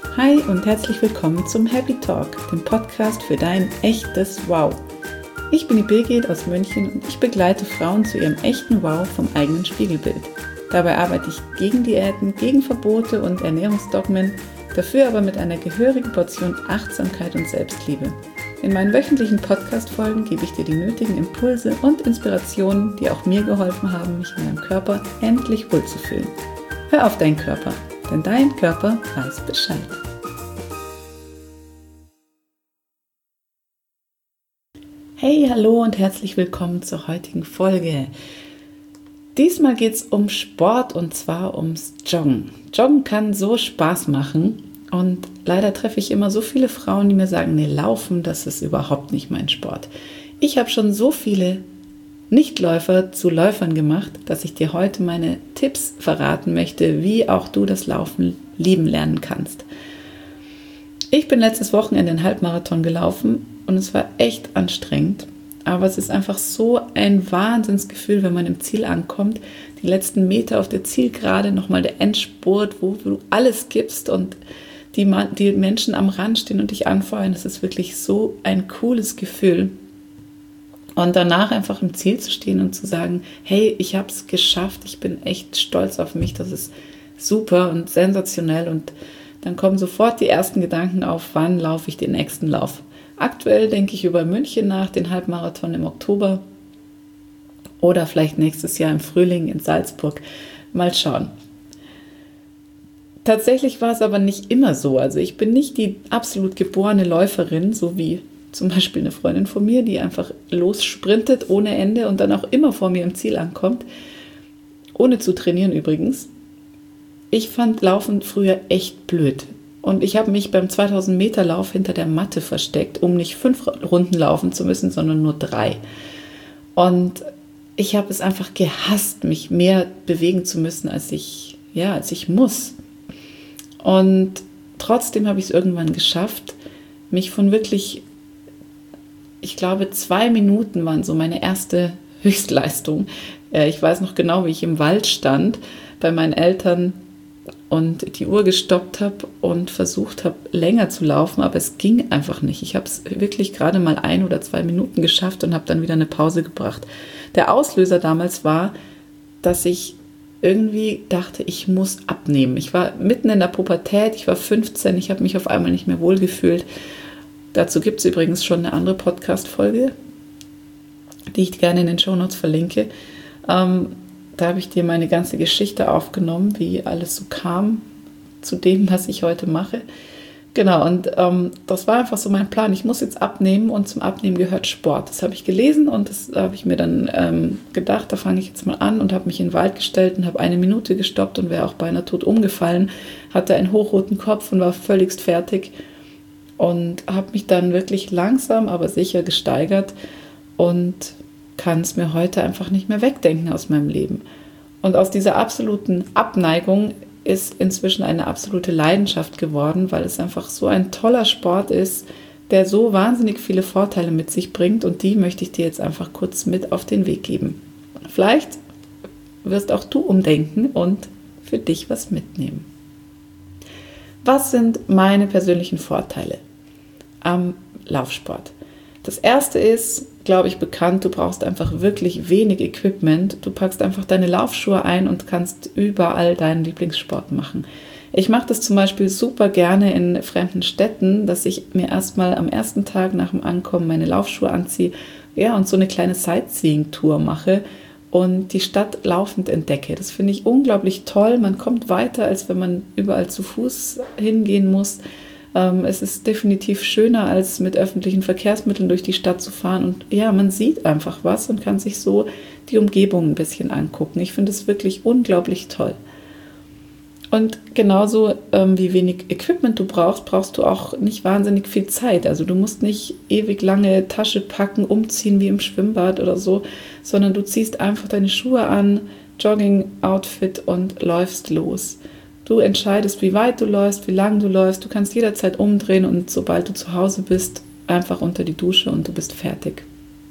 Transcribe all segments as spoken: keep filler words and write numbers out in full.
Hi und herzlich willkommen zum Happy Talk, dem Podcast für dein echtes Wow. Ich bin die Birgit aus München und ich begleite Frauen zu ihrem echten Wow vom eigenen Spiegelbild. Dabei arbeite ich gegen Diäten, gegen Verbote und Ernährungsdogmen, dafür aber mit einer gehörigen Portion Achtsamkeit und Selbstliebe. In meinen wöchentlichen Podcast-Folgen gebe ich dir die nötigen Impulse und Inspirationen, die auch mir geholfen haben, mich in meinem Körper endlich wohlzufühlen. Hör auf deinen Körper, denn dein Körper weiß Bescheid. Hey, hallo und herzlich willkommen zur heutigen Folge. Diesmal geht es um Sport und zwar ums Joggen. Joggen kann so Spaß machen und leider treffe ich immer so viele Frauen, die mir sagen, nee, Laufen, das ist überhaupt nicht mein Sport. Ich habe schon so viele Nichtläufer zu Läufern gemacht, dass ich dir heute meine Tipps verraten möchte, wie auch du das Laufen lieben lernen kannst. Ich bin letztes Wochenende einen Halbmarathon gelaufen und es war echt anstrengend, aber es ist einfach so ein Wahnsinnsgefühl, wenn man im Ziel ankommt, die letzten Meter auf der Zielgerade, nochmal der Endspurt, wo du alles gibst und die, die Menschen am Rand stehen und dich anfeuern. Das ist wirklich so ein cooles Gefühl. Und danach einfach im Ziel zu stehen und zu sagen, hey, ich habe es geschafft, ich bin echt stolz auf mich, das ist super und sensationell. Und dann kommen sofort die ersten Gedanken auf, wann laufe ich den nächsten Lauf. Aktuell denke ich über München nach, den Halbmarathon im Oktober oder vielleicht nächstes Jahr im Frühling in Salzburg. Mal schauen. Tatsächlich war es aber nicht immer so. Also ich bin nicht die absolut geborene Läuferin, so wie zum Beispiel eine Freundin von mir, die einfach lossprintet ohne Ende und dann auch immer vor mir im Ziel ankommt, ohne zu trainieren übrigens. Ich fand Laufen früher echt blöd und ich habe mich beim zweitausend Meter Lauf hinter der Matte versteckt, um nicht fünf Runden laufen zu müssen, sondern nur drei. Und ich habe es einfach gehasst, mich mehr bewegen zu müssen, als ich, ja, als ich muss. Und trotzdem habe ich es irgendwann geschafft, mich von wirklich, ich glaube, zwei Minuten waren so meine erste Höchstleistung. Ich weiß noch genau, wie ich im Wald stand bei meinen Eltern und die Uhr gestoppt habe und versucht habe, länger zu laufen, aber es ging einfach nicht. Ich habe es wirklich gerade mal ein oder zwei Minuten geschafft und habe dann wieder eine Pause gebracht. Der Auslöser damals war, dass ich irgendwie dachte, ich muss abnehmen. Ich war mitten in der Pubertät, ich war fünfzehn, ich habe mich auf einmal nicht mehr wohlgefühlt. Dazu gibt es übrigens schon eine andere Podcast-Folge, die ich gerne in den Shownotes verlinke. Ähm, da habe ich dir meine ganze Geschichte aufgenommen, wie alles so kam zu dem, was ich heute mache. Genau, und ähm, das war einfach so mein Plan. Ich muss jetzt abnehmen und zum Abnehmen gehört Sport. Das habe ich gelesen und das habe ich mir dann ähm, gedacht, da fange ich jetzt mal an und habe mich in den Wald gestellt und habe eine Minute gestoppt und wäre auch beinahe tot umgefallen, hatte einen hochroten Kopf und war völligst fertig und habe mich dann wirklich langsam, aber sicher gesteigert und kann es mir heute einfach nicht mehr wegdenken aus meinem Leben. Und aus dieser absoluten Abneigung ist inzwischen eine absolute Leidenschaft geworden, weil es einfach so ein toller Sport ist, der so wahnsinnig viele Vorteile mit sich bringt und die möchte ich dir jetzt einfach kurz mit auf den Weg geben. Vielleicht wirst auch du umdenken und für dich was mitnehmen. Was sind meine persönlichen Vorteile am Laufsport? Das erste ist, glaube ich, bekannt, du brauchst einfach wirklich wenig Equipment. Du packst einfach deine Laufschuhe ein und kannst überall deinen Lieblingssport machen. Ich mache das zum Beispiel super gerne in fremden Städten, dass ich mir erstmal am ersten Tag nach dem Ankommen meine Laufschuhe anziehe, ja, und so eine kleine Sightseeing-Tour mache und die Stadt laufend entdecke. Das finde ich unglaublich toll. Man kommt weiter, als wenn man überall zu Fuß hingehen muss. Es ist definitiv schöner, als mit öffentlichen Verkehrsmitteln durch die Stadt zu fahren. Und ja, man sieht einfach was und kann sich so die Umgebung ein bisschen angucken. Ich finde es wirklich unglaublich toll. Und genauso ähm, wie wenig Equipment du brauchst, brauchst du auch nicht wahnsinnig viel Zeit. Also du musst nicht ewig lange Tasche packen, umziehen wie im Schwimmbad oder so, sondern du ziehst einfach deine Schuhe an, Jogging-Outfit und läufst los. Du entscheidest, wie weit du läufst, wie lang du läufst. Du kannst jederzeit umdrehen und sobald du zu Hause bist, einfach unter die Dusche und du bist fertig.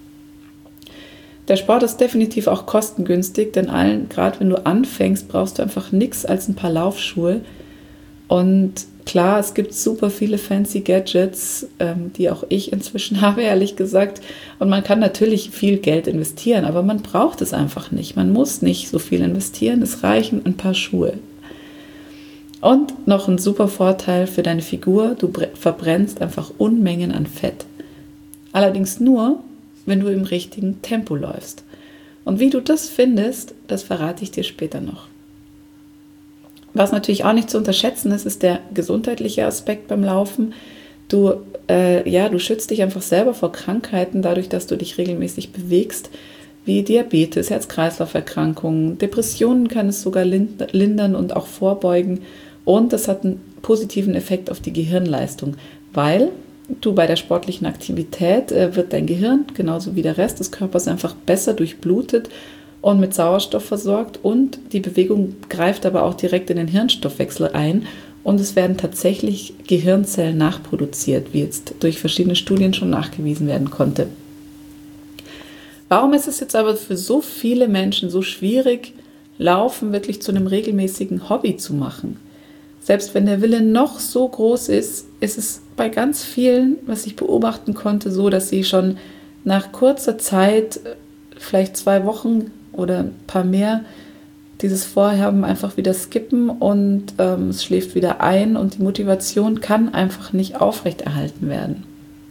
Der Sport ist definitiv auch kostengünstig, denn allen, gerade wenn du anfängst, brauchst du einfach nichts als ein paar Laufschuhe. Und klar, es gibt super viele fancy Gadgets, ähm, die auch ich inzwischen habe, ehrlich gesagt. Und man kann natürlich viel Geld investieren, aber man braucht es einfach nicht. Man muss nicht so viel investieren, es reichen ein paar Schuhe. Und noch ein super Vorteil für deine Figur, du verbrennst einfach Unmengen an Fett. Allerdings nur, wenn du im richtigen Tempo läufst. Und wie du das findest, das verrate ich dir später noch. Was natürlich auch nicht zu unterschätzen ist, ist der gesundheitliche Aspekt beim Laufen. Du, äh, ja, du schützt dich einfach selber vor Krankheiten, dadurch, dass du dich regelmäßig bewegst, wie Diabetes, Herz-Kreislauf-Erkrankungen, Depressionen kann es sogar lindern und auch vorbeugen. Und das hat einen positiven Effekt auf die Gehirnleistung, weil du bei der sportlichen Aktivität äh, wird dein Gehirn, genauso wie der Rest des Körpers, einfach besser durchblutet und mit Sauerstoff versorgt, und die Bewegung greift aber auch direkt in den Hirnstoffwechsel ein und es werden tatsächlich Gehirnzellen nachproduziert, wie jetzt durch verschiedene Studien schon nachgewiesen werden konnte. Warum ist es jetzt aber für so viele Menschen so schwierig, Laufen wirklich zu einem regelmäßigen Hobby zu machen? Selbst wenn der Wille noch so groß ist, ist es bei ganz vielen, was ich beobachten konnte, so, dass sie schon nach kurzer Zeit, vielleicht zwei Wochen oder ein paar mehr, dieses Vorhaben einfach wieder skippen und ähm, es schläft wieder ein und die Motivation kann einfach nicht aufrechterhalten werden.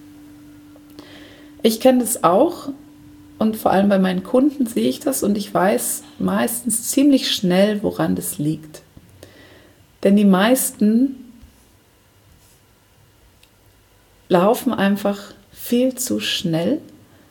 Ich kenne das auch und vor allem bei meinen Kunden sehe ich das und ich weiß meistens ziemlich schnell, woran das liegt. Denn die meisten laufen einfach viel zu schnell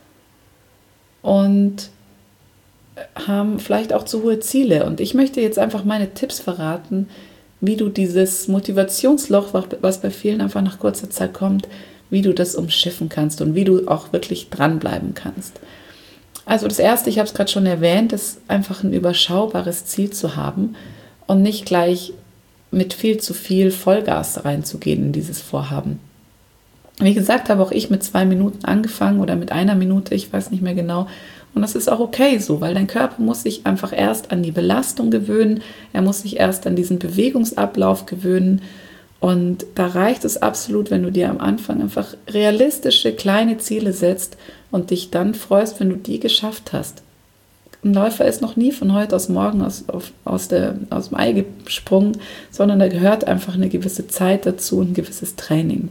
und haben vielleicht auch zu hohe Ziele. Und ich möchte jetzt einfach meine Tipps verraten, wie du dieses Motivationsloch, was bei vielen einfach nach kurzer Zeit kommt, wie du das umschiffen kannst und wie du auch wirklich dranbleiben kannst. Also das Erste, ich habe es gerade schon erwähnt, ist einfach ein überschaubares Ziel zu haben und nicht gleich mit viel zu viel Vollgas reinzugehen in dieses Vorhaben. Wie gesagt, habe auch ich mit zwei Minuten angefangen oder mit einer Minute, ich weiß nicht mehr genau. Und das ist auch okay so, weil dein Körper muss sich einfach erst an die Belastung gewöhnen, er muss sich erst an diesen Bewegungsablauf gewöhnen. Und da reicht es absolut, wenn du dir am Anfang einfach realistische kleine Ziele setzt und dich dann freust, wenn du die geschafft hast. Ein Läufer ist noch nie von heute aus morgen aus, auf, aus, der, aus dem Ei gesprungen, sondern da gehört einfach eine gewisse Zeit dazu und ein gewisses Training.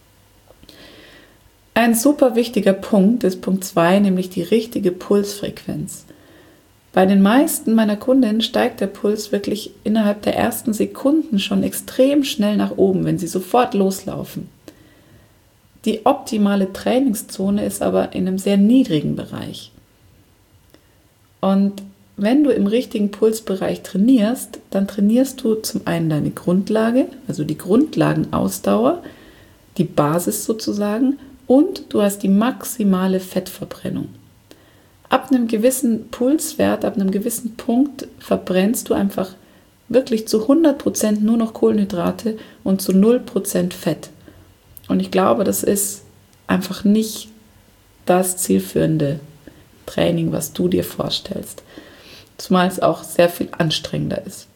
Ein super wichtiger Punkt ist Punkt zwei, nämlich die richtige Pulsfrequenz. Bei den meisten meiner Kundinnen steigt der Puls wirklich innerhalb der ersten Sekunden schon extrem schnell nach oben, wenn sie sofort loslaufen. Die optimale Trainingszone ist aber in einem sehr niedrigen Bereich. Und wenn du im richtigen Pulsbereich trainierst, dann trainierst du zum einen deine Grundlage, also die Grundlagenausdauer, die Basis sozusagen, und du hast die maximale Fettverbrennung. Ab einem gewissen Pulswert, ab einem gewissen Punkt verbrennst du einfach wirklich zu hundert Prozent nur noch Kohlenhydrate und zu null Prozent Fett. Und ich glaube, das ist einfach nicht das zielführende Training, was du dir vorstellst. Zumal es auch sehr viel anstrengender ist.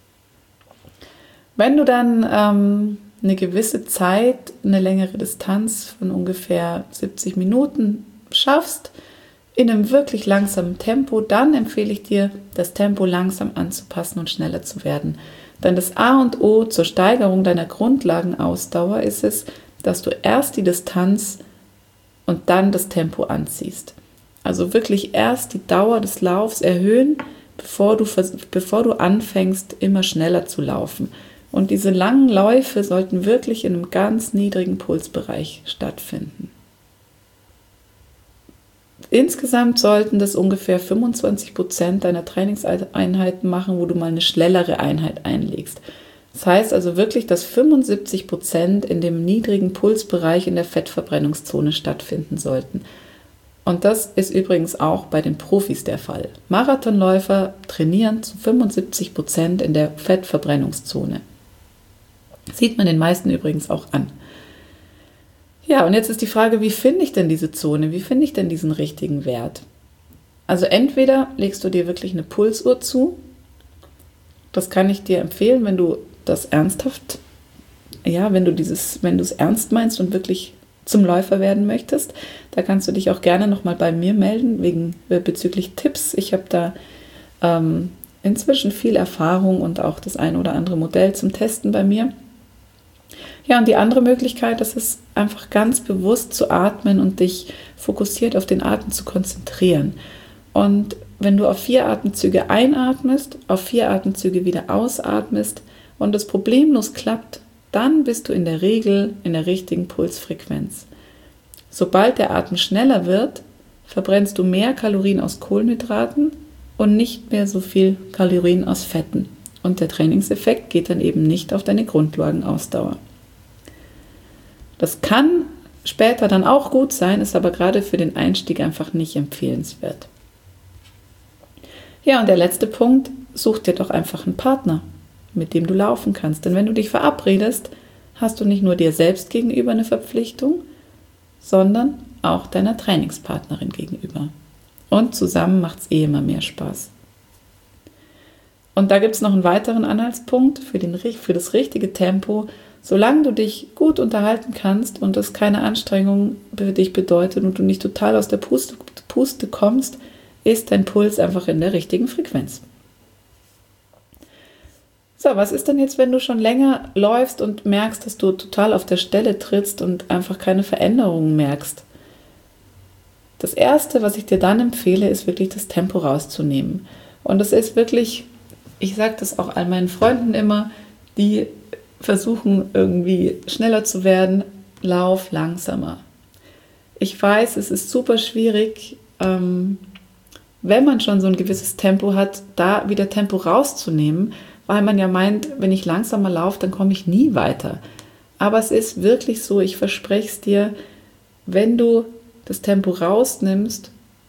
Wenn du dann ähm, eine gewisse Zeit, eine längere Distanz von ungefähr siebzig Minuten schaffst, in einem wirklich langsamen Tempo, dann empfehle ich dir, das Tempo langsam anzupassen und schneller zu werden. Denn das A und O zur Steigerung deiner Grundlagenausdauer ist es, dass du erst die Distanz und dann das Tempo anziehst. Also wirklich erst die Dauer des Laufs erhöhen, bevor du, bevor du anfängst, immer schneller zu laufen. Und diese langen Läufe sollten wirklich in einem ganz niedrigen Pulsbereich stattfinden. Insgesamt sollten das ungefähr fünfundzwanzig Prozent deiner Trainingseinheiten machen, wo du mal eine schnellere Einheit einlegst. Das heißt also wirklich, dass fünfundsiebzig Prozent in dem niedrigen Pulsbereich in der Fettverbrennungszone stattfinden sollten. Und das ist übrigens auch bei den Profis der Fall. Marathonläufer trainieren zu fünfundsiebzig Prozent in der Fettverbrennungszone. Sieht man den meisten übrigens auch an. Ja, und jetzt ist die Frage, wie finde ich denn diese Zone? Wie finde ich denn diesen richtigen Wert? Also entweder legst du dir wirklich eine Pulsuhr zu. Das kann ich dir empfehlen, wenn du das ernsthaft ja, wenn du dieses, wenn du es ernst meinst und wirklich zum Läufer werden möchtest, da kannst du dich auch gerne nochmal bei mir melden, wegen äh, bezüglich Tipps. Ich habe da ähm, inzwischen viel Erfahrung und auch das ein oder andere Modell zum Testen bei mir. Ja, und die andere Möglichkeit, das ist einfach ganz bewusst zu atmen und dich fokussiert auf den Atem zu konzentrieren. Und wenn du auf vier Atemzüge einatmest, auf vier Atemzüge wieder ausatmest und es problemlos klappt, dann bist du in der Regel in der richtigen Pulsfrequenz. Sobald der Atem schneller wird, verbrennst du mehr Kalorien aus Kohlenhydraten und nicht mehr so viel Kalorien aus Fetten. Und der Trainingseffekt geht dann eben nicht auf deine Grundlagenausdauer. Das kann später dann auch gut sein, ist aber gerade für den Einstieg einfach nicht empfehlenswert. Ja, und der letzte Punkt, such dir doch einfach einen Partner, mit dem du laufen kannst. Denn wenn du dich verabredest, hast du nicht nur dir selbst gegenüber eine Verpflichtung, sondern auch deiner Trainingspartnerin gegenüber. Und zusammen macht es eh immer mehr Spaß. Und da gibt es noch einen weiteren Anhaltspunkt für, den, für das richtige Tempo. Solange du dich gut unterhalten kannst und das keine Anstrengung für dich bedeutet und du nicht total aus der Puste, Puste kommst, ist dein Puls einfach in der richtigen Frequenz. So, was ist denn jetzt, wenn du schon länger läufst und merkst, dass du total auf der Stelle trittst und einfach keine Veränderungen merkst? Das Erste, was ich dir dann empfehle, ist wirklich das Tempo rauszunehmen. Und das ist wirklich, ich sage das auch all meinen Freunden immer, die versuchen irgendwie schneller zu werden, lauf langsamer. Ich weiß, es ist super schwierig, ähm, wenn man schon so ein gewisses Tempo hat, da wieder Tempo rauszunehmen, weil man ja meint, wenn ich langsamer laufe, dann komme ich nie weiter. Aber es ist wirklich so, ich verspreche es dir, wenn du das Tempo rausnimmst,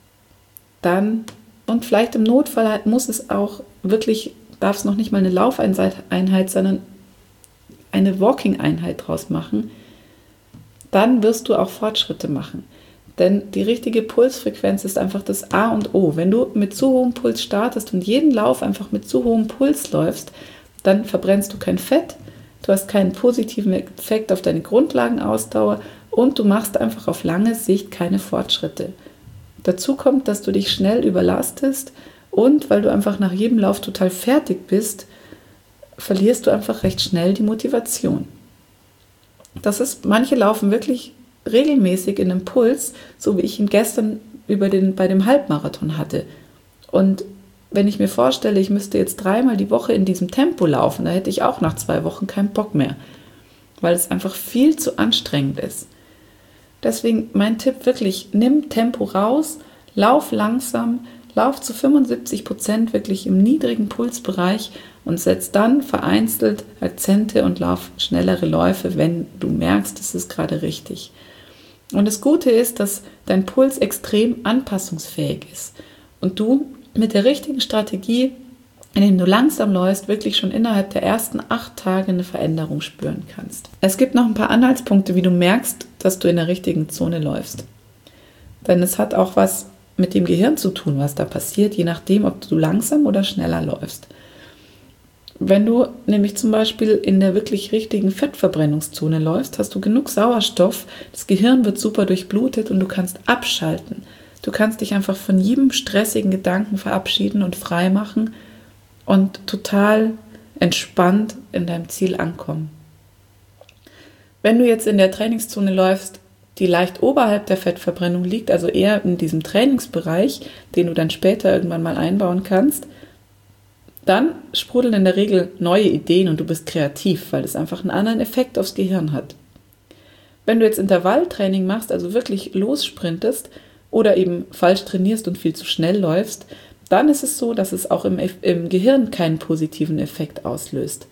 dann, und vielleicht im Notfall muss es auch wirklich, darf es noch nicht mal eine Laufeinheit, sondern eine Walking-Einheit draus machen, dann wirst du auch Fortschritte machen. Denn die richtige Pulsfrequenz ist einfach das A und O. Wenn du mit zu hohem Puls startest und jeden Lauf einfach mit zu hohem Puls läufst, dann verbrennst du kein Fett, du hast keinen positiven Effekt auf deine Grundlagenausdauer und du machst einfach auf lange Sicht keine Fortschritte. Dazu kommt, dass du dich schnell überlastest und weil du einfach nach jedem Lauf total fertig bist, verlierst du einfach recht schnell die Motivation. Das ist, manche laufen wirklich regelmäßig in einem Puls, so wie ich ihn gestern über den, bei dem Halbmarathon hatte. Und wenn ich mir vorstelle, ich müsste jetzt dreimal die Woche in diesem Tempo laufen, da hätte ich auch nach zwei Wochen keinen Bock mehr, weil es einfach viel zu anstrengend ist. Deswegen mein Tipp wirklich, nimm Tempo raus, lauf langsam, lauf zu fünfundsiebzig Prozent wirklich im niedrigen Pulsbereich und setz dann vereinzelt Akzente und lauf schnellere Läufe, wenn du merkst, es ist gerade richtig. Und das Gute ist, dass dein Puls extrem anpassungsfähig ist und du mit der richtigen Strategie, indem du langsam läufst, wirklich schon innerhalb der ersten acht Tage eine Veränderung spüren kannst. Es gibt noch ein paar Anhaltspunkte, wie du merkst, dass du in der richtigen Zone läufst. Denn es hat auch was mit dem Gehirn zu tun, was da passiert, je nachdem, ob du langsam oder schneller läufst. Wenn du nämlich zum Beispiel in der wirklich richtigen Fettverbrennungszone läufst, hast du genug Sauerstoff, das Gehirn wird super durchblutet und du kannst abschalten. Du kannst dich einfach von jedem stressigen Gedanken verabschieden und frei machen und total entspannt in deinem Ziel ankommen. Wenn du jetzt in der Trainingszone läufst, die leicht oberhalb der Fettverbrennung liegt, also eher in diesem Trainingsbereich, den du dann später irgendwann mal einbauen kannst, dann sprudeln in der Regel neue Ideen und du bist kreativ, weil es einfach einen anderen Effekt aufs Gehirn hat. Wenn du jetzt Intervalltraining machst, also wirklich lossprintest oder eben falsch trainierst und viel zu schnell läufst, dann ist es so, dass es auch im, im Gehirn keinen positiven Effekt auslöst.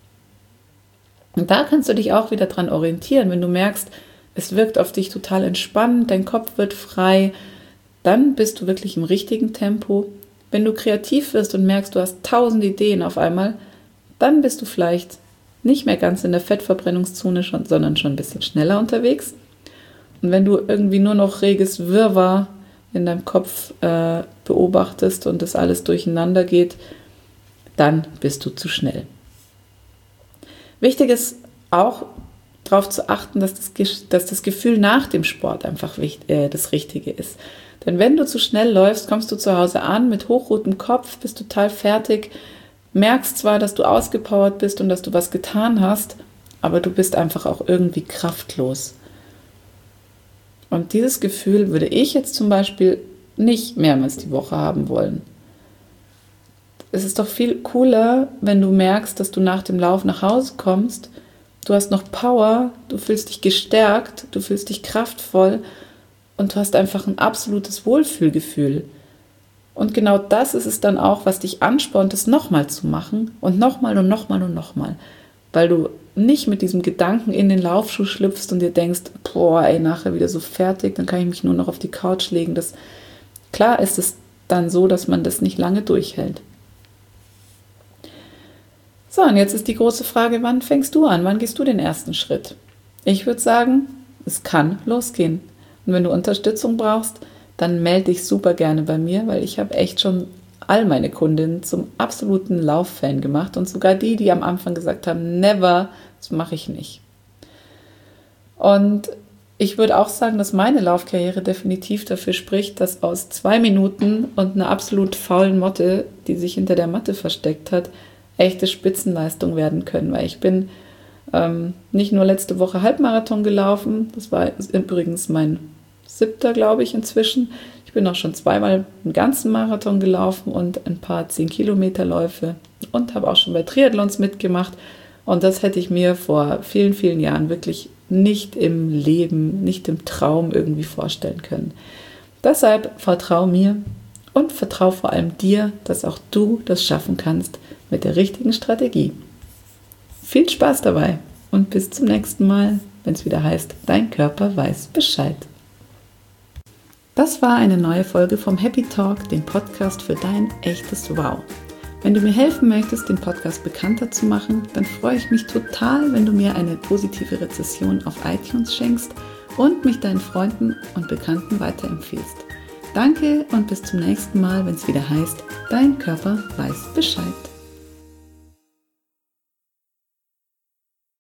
Und da kannst du dich auch wieder dran orientieren, wenn du merkst, es wirkt auf dich total entspannend, dein Kopf wird frei, dann bist du wirklich im richtigen Tempo. Wenn du kreativ wirst und merkst, du hast tausend Ideen auf einmal, dann bist du vielleicht nicht mehr ganz in der Fettverbrennungszone, schon, sondern schon ein bisschen schneller unterwegs. Und wenn du irgendwie nur noch reges Wirrwarr in deinem Kopf äh, beobachtest und das alles durcheinander geht, dann bist du zu schnell. Wichtig ist auch darauf zu achten, dass das, dass das Gefühl nach dem Sport einfach wichtig, äh, das Richtige ist. Denn wenn du zu schnell läufst, kommst du zu Hause an mit hochrotem Kopf, bist total fertig, merkst zwar, dass du ausgepowert bist und dass du was getan hast, aber du bist einfach auch irgendwie kraftlos. Und dieses Gefühl würde ich jetzt zum Beispiel nicht mehrmals die Woche haben wollen. Es ist doch viel cooler, wenn du merkst, dass du nach dem Lauf nach Hause kommst, du hast noch Power, du fühlst dich gestärkt, du fühlst dich kraftvoll und du hast einfach ein absolutes Wohlfühlgefühl. Und genau das ist es dann auch, was dich anspornt, es nochmal zu machen und nochmal und nochmal und nochmal. Weil du nicht mit diesem Gedanken in den Laufschuh schlüpfst und dir denkst, boah, ey, nachher wieder so fertig, dann kann ich mich nur noch auf die Couch legen. Das, klar ist es dann so, dass man das nicht lange durchhält. So, und jetzt ist die große Frage, wann fängst du an? Wann gehst du den ersten Schritt? Ich würde sagen, es kann losgehen. Und wenn du Unterstützung brauchst, dann melde dich super gerne bei mir, weil ich habe echt schon all meine Kundinnen zum absoluten Lauffan gemacht und sogar die, die am Anfang gesagt haben, never, das mache ich nicht. Und ich würde auch sagen, dass meine Laufkarriere definitiv dafür spricht, dass aus zwei Minuten und einer absolut faulen Motte, die sich hinter der Matte versteckt hat, echte Spitzenleistung werden können, weil ich bin ähm, nicht nur letzte Woche Halbmarathon gelaufen, das war übrigens mein siebter, glaube ich, inzwischen. Ich bin auch schon zweimal einen ganzen Marathon gelaufen und ein paar zehn Kilometer Läufe und habe auch schon bei Triathlons mitgemacht und das hätte ich mir vor vielen, vielen Jahren wirklich nicht im Leben, nicht im Traum irgendwie vorstellen können. Deshalb vertrau mir und vertrau vor allem dir, dass auch du das schaffen kannst, mit der richtigen Strategie. Viel Spaß dabei und bis zum nächsten Mal, wenn es wieder heißt, dein Körper weiß Bescheid. Das war eine neue Folge vom Happy Talk, dem Podcast für dein echtes Wow. Wenn du mir helfen möchtest, den Podcast bekannter zu machen, dann freue ich mich total, wenn du mir eine positive Rezession auf iTunes schenkst und mich deinen Freunden und Bekannten weiterempfiehlst. Danke und bis zum nächsten Mal, wenn es wieder heißt, dein Körper weiß Bescheid.